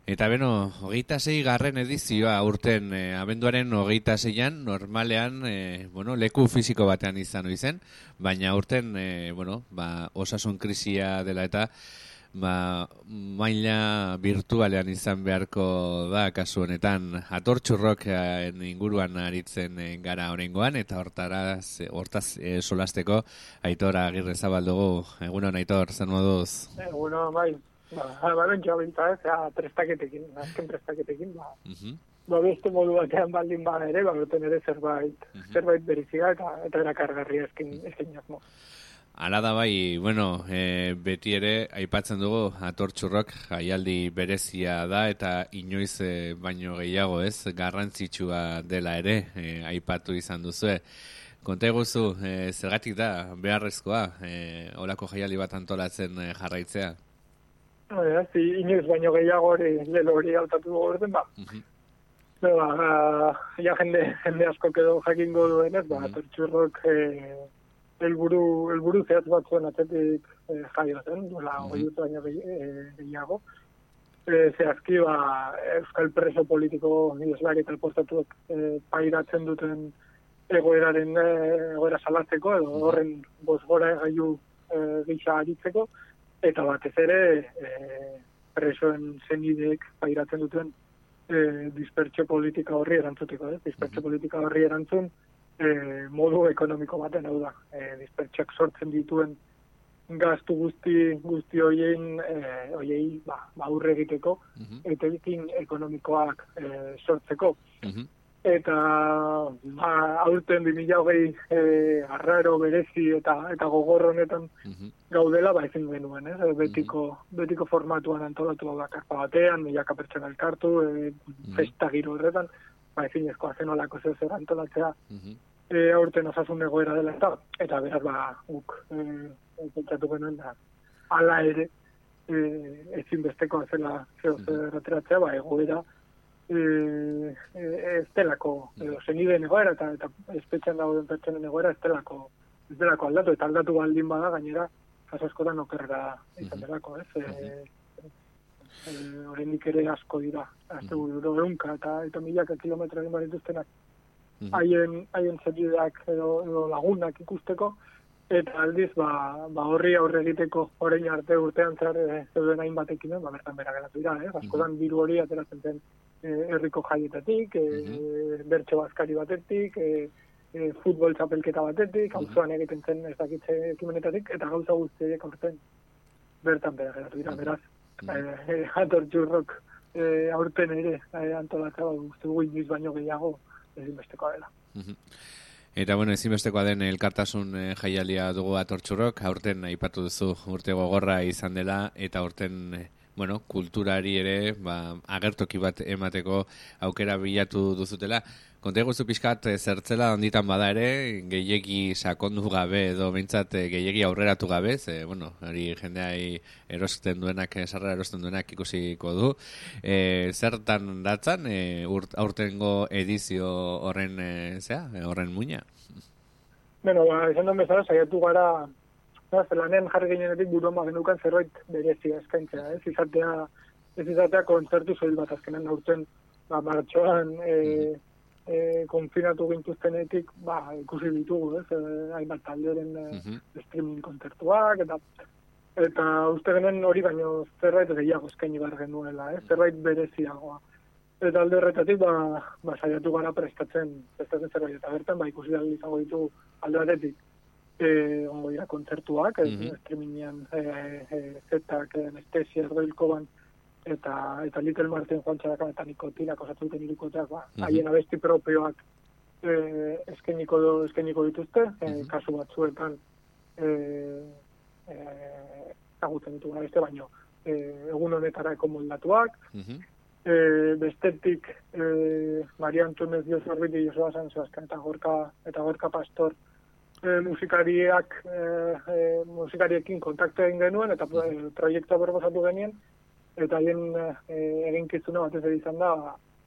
Eta beno, 26. edizioa urten abenduaren 26an normalean leku fisiko batean izan zen, baina urten osasun krisia dela eta maila virtualean izan beharko da kasu honetan. Atortxurrok inguruan aritzen gara oraingoan eta hortaz solasteko Aitor Agirrezabal dugu. Egunon, Aitor, zer moduz? Egunon, bai. Bentsa binta prestaketekin, azken prestaketekin, beste modu batean baldin bada ere, urten ere zerbait berizia eta erakargarria eskin jasmo. Hala da bai, beti ere aipatzen dugu Atortxurrok jaialdi berezia da eta inoiz baino gehiago garrantzitsua dela ere aipatu izan duzue. Konta eguzu, zergatik da beharrezkoa olako jaialdi bat antolatzen jarraitzea? Inoiz baino gehiago lelo hori hautatu dugu orden, jende asko edo jakingo duenez, Atortxurrok helburu zehatz batzuen atzetik jaio zen, duela 20 baino gehiago. Zehazki, euskal preso politiko islari eta elpostatuak pairatzen duten egoera salatzeko, edo horren bozgora gailu gisa aritzeko, eta batez ere presoen zenideek pairatzen duten dispertsio politika horri erantzuteko. Dispertsio politika horri erantzun modu ekonomiko baten, hau da. Dispertsioak sortzen dituen gastu guzti hoiei aurre egiteko eta ekin ekonomikoak sortzeko. Eta aurten 2020 arraro berezi eta gogor honetan gaudela, ezin genuen, betiko formatuan antolatu karpa batean, milaka pertsona elkartu, festa giro horretan, ezin ezkoa zen olako zer antolatzea aurten osasun egoera dela eta beraz guk pentsatu genuen hala ere ezinbestekoa zela zer ateratzea, egoera ez delako zenideen egoera eta espetxean dauden pertsonen egoera ez delako aldatu, eta aldatu baldin bada gainera askotan okerrera izan delako, oraindik ere asko dira, ehunka eta milaka kilometro egin barituztenak haien zenideak edo lagunak ikusteko, eta aldiz horri aurre egiteko orain arte urtean zehar zeuden hainbatekin bertan bera geratu dira, askotan diru hori ateratzen zen herriko jaietatik, bertso bazkari batetik, futbol txapelketa batetik, auzoan egiten zen ez dakitze ekimenetatik, eta gauza guztiek aurten bertan bera geratu dira, beraz. Atortxurrok aurten ere antolatzea uste dugu inoiz baino gehiago ezinbestekoa dela. Eta ezinbestekoa den elkartasun jaialia dugu Atortxurrok, aurten aipatu duzu urte gogorra izan dela, eta aurten kulturari ere agertoki bat emateko aukera bilatu duzutela. Konta eguzu pixkat zertzela onditan bada ere, gehiegi sakondu gabe edo behintzat gehiegi aurreratu gabe, hori jendea erosten duenak, sarrera erosten duenak ikusiko du. Zertan datzan aurtengo edizio horren muina? Izan duen bezala, saiatu gara zelanean jarri ginenetik buruan genukan zerbait berezia eskaintzea, ez izatea kontzertu soil bat azkenan aurten martxoan konfinatu gintuztenetik ikusi ditugu, hainbat talderen streaming kontzertuak eta uste genen hori baino zerbait gehiago eskaini behar genuela, zerbait bereziagoa. Eta alde horretatik saiatu gara prestatzen zerbait, eta bertan ikusi da izango ditugu alde batetik ongo dira kontzertuak, streamingean zetak, anestesia, erdoilkoban, eta Little Martin Juan Txaraka eta Nikotinak osatzen irukoteak, haien abesti propioak eskeniko dituzte, kasu batzuetan agutzen ditugu abeste, baino egun honetarako moldatuak, bestetik Maria Antunes Dios Orbiti, Joseba San Sebastián eta Gorka Pastor musikariekin kontaktu egin genuen eta proiektua proposatu genien, eta haien eginkizuna batez ere izan da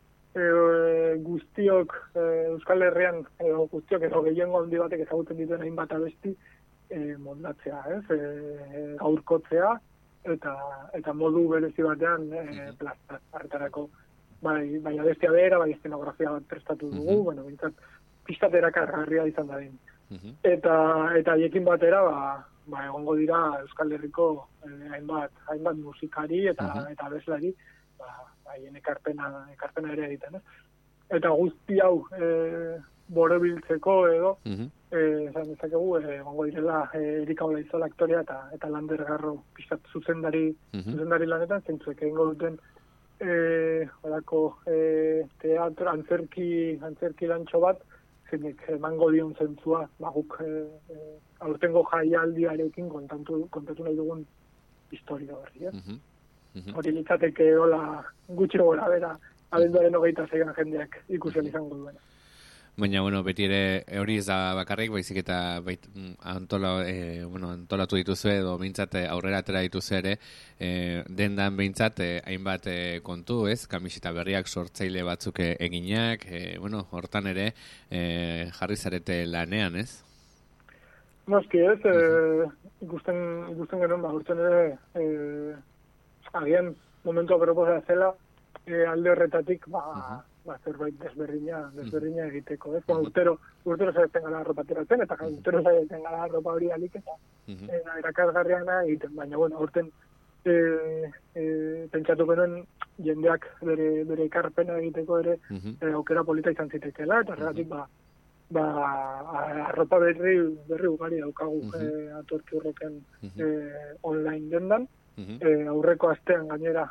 guztiok Euskal Herrian guztiok edo gehiengo handi batek ezagutzen dituen hainbat abesti moldatzea, gaurkotzea eta modu berezi batean plaza hartarako bai abestia bera, bai eszenografia bat prestatu dugu, bueno, bintzat pixkat erakargarria izan da din. Eta haiekin batera, egongo dira Euskal Herriko hainbat musikari eta abeslari, haien ekarpena ere egiten, Eta guzti hau borobiltzeko edo, esan dezakegu, egongo direla Erika Olaizola aktorea eta Lander Garro pixkat zuzendari lanetan, zentzuek egingo duten horako teatro, antzerki lantxo bat, zeinek emango dion zentzua, guk aurtengo jaialdiarekin kontatu nahi dugun historia horri, Hori litzateke hola gutxi gora bera, abenduaren 26an jendeak ikusi izango duena. Baina, beti ere hori ez da bakarrik, baizik eta antolatu dituzue edo behintzat aurrera atera dituzue ere, dendan behintzat hainbat kontu, ez? Kamiseta berriak sortzaile batzuk eginak, hortan ere jarri zarete lanean, ez? Noski ez, ikusten genuen, urten ere, agian momentu aproposa zela, alde horretatik, zerbait desberdina egiteko, ez? Urtero zaretzen gara arropa teratzen, eta urtero zaretzen gara arropa hori alik, eta erakazgarriana egiten, baina, aurten pentsatu genuen jendeak bere ekarpena egiteko ere aukera polita izan zitekela, eta horregatik, arropa berri ugari daukagu atortxurroken online dendan, aurreko astean gainera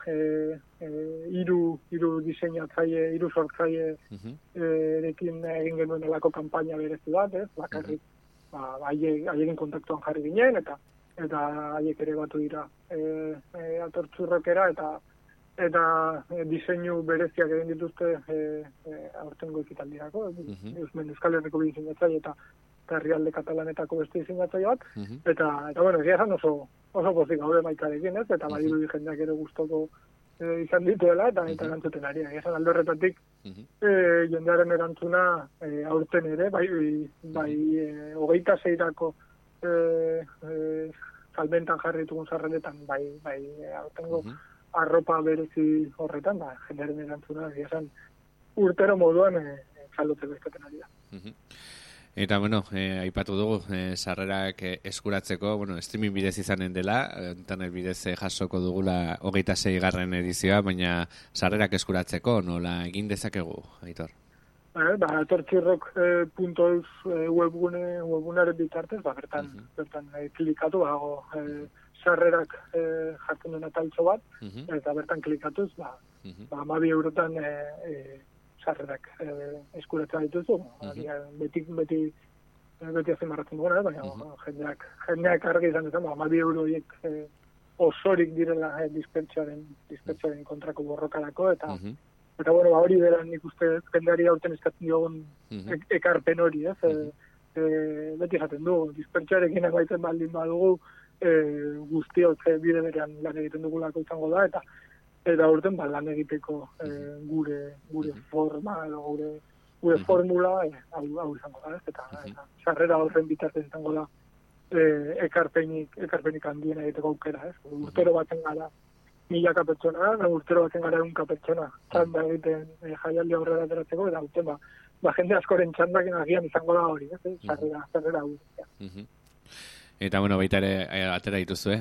hiru diseinatzaile, hiru sortzaile erekin egin genuen elako kanpaina berezi bat, ez? Bakarrik haiekin kontaktuan jarri ginen eta haiek ere batu dira atortxurrokera eta diseinu bereziak egin dituzte aurtengo ekitaldirako, Euskal Herriko bi diseinatzaile eta herrialde katalanetako beste diseinatzaile bat, eta egia esan oso pozik gaude maikarekin, ez? Eta badiru jendeak ere gustoko izan dituela, eta erantzuten ari. Esan alde horretatik, jendearen erantzuna aurten ere, bai 26-rako salmentan jarri ditugun sarreretan, bai aurtengo arropa berezi horretan, jendearen erantzuna, esan urtero moduan saldotzeko izaten ari da. Eta, aipatu dugu, sarrerak eskuratzeko, streaming bidez izanen dela, internet bidez jasoko dugula 26. edizioa, baina sarrerak eskuratzeko, nola egin dezakegu, Aitor? Atortxirrok.eus webgunearen bitartez, bertan klikatu, sarrerak jartzen duen ataltxo bat, eta bertan klikatuz, 12 eurotan sarrerak eskuratzen dituzu, beti azimarratzen duguna, baina jendeak argi izan duten, 12 euroiek osorik direla dispertsioaren kontrako borrokarako, eta hori dela nik uste jendeari aurten eskatzen diogun ekarpen hori, beti esaten du, dispertsioarekin egiten baldin badugu, guztiok bide berean lan egiten dugulako izango da, eta urten lan egiteko gure forma edo gure formula hau izango da, eta sarrera horren bitartez izango da ekarpenik handien egiteko aukera, urtero baten gara 1000 pertsona, urtero baten gara 100 pertsona txanda egiten jaialdi aurrera ateratzeko, eta urten jende askoren txandakin agian izango da hori, sarrera hau. Eta, baita ere atera dituzue,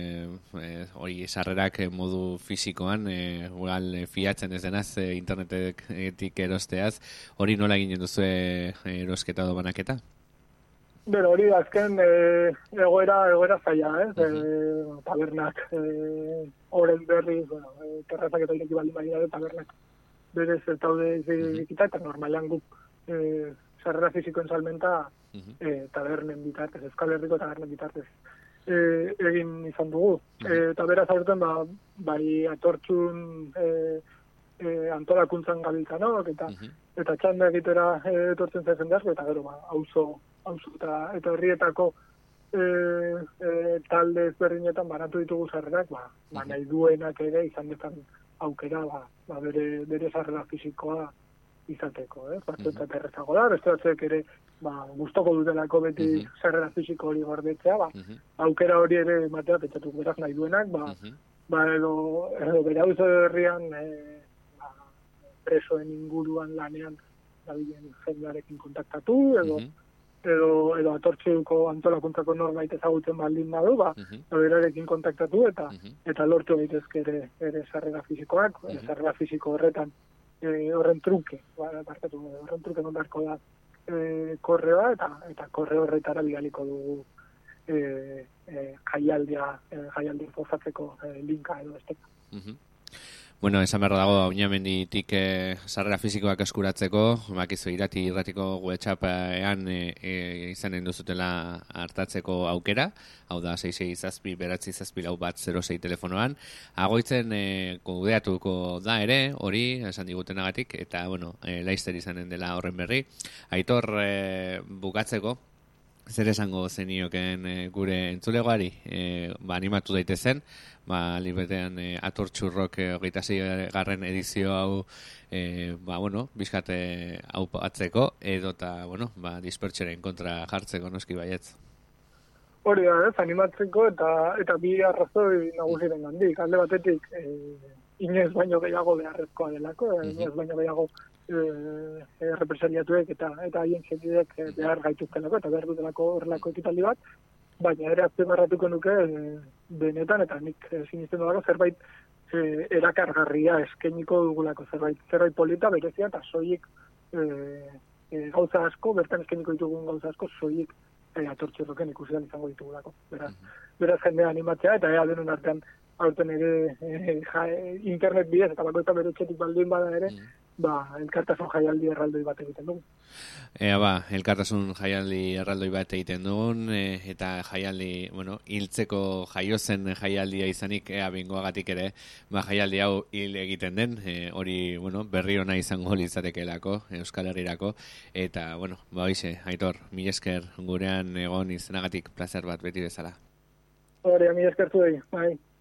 hori sarrerak modu fisikoan, fiatzen ez denaz, internetetik erosteaz, hori nola eginen duzue erosketa do banaketa? Hori azken egoera zaila, tabernak, oren berri, terrazak eta ireki baldin badira, tabernak berez taude ikita, eta normalean guk sarrera fisikoen salmenta tabernen bitartez, Euskal Herriko tabernen bitartez egin izan dugu. Eta beraz aurten, bai atortzun antolakuntzan gabiltzanok, eta txanda egitera etortzen zaizen asko, eta gero, auzo eta herrietako talde ezberdinetan banatu ditugu sarrerak, nahi duenak ere izan dezan aukera, bere sarrera fisikoa izateko, batzuetzat errezago da, beste batzuek ere gustoko dutelako beti sarrera fisiko hori gordetzea, aukera hori ere ematea pentsatu beraz nahi duenak, edo bere auzo herrian presoen inguruan lanean dabilen jendearekin kontaktatu, edo atortxuko antolakuntzako norbait ezagutzen baldin badu, berarekin kontaktatu eta lortu daitezke ere sarrera fisikoak, sarrera fisiko horretan horren truke, horren truke nondarko da korreoa eta korreo horretara bidaliko dugu jaialdia pozatzeko linka edo esteka. Bueno, esan behar dago, Auñamenditik sarrera fisikoak eskuratzeko, bakizu irratiko WhatsAppean izanen duzutela hartatzeko aukera, hau da 667-947-406 telefonoan. Agoitzen kudeatuko da ere, hori, esan digutenagatik, eta, bueno, laizter izanen dela horren berri. Aitor, bukatzeko, zer esango zenioken gure entzulegoari, animatu daitezen, libetean atortxurrok 26. edizio hau bizkate hau atzeko, edota, dispertxeren kontra jartzeko noski baietz. Hori da, animatzeko eta bi arrazoi nagusiren gandik. Alde batetik, inoiz baino gehiago beharrezkoa delako, inoiz baino gehiago represaliatuek eta haien txekidek behar gaituztenako eta behar dutelako horrelako ekitaldi bat, baina ere azpimarratuko nuke benetan eta nik sinisten dudako zerbait erakargarria eskainiko dugulako zerbait polita berezia eta soilik gauza asko, bertan eskainiko ditugun gauza asko soilik atortxurroken ikusian izango ditugulako. Beraz jendea animatzea eta ea denon artean aurten ere internet bidez eta bakoitza bere etxetik baldin bada ere, elkartasun jaialdi erraldoi bat egiten dugu. Elkartasun jaialdi erraldoi bat egiten dugun, eta jaialdi, hiltzeko jaiozen jaialdia izanik, bingoagatik ere, jaialdi hau hil egiten den, hori, berri ona izango litzatekeelako, Euskal Herrirako, eta, hoize, Aitor, mil esker gurean egon izanagatik plazer bat beti bezala. Hori, mil esker zuei, bai.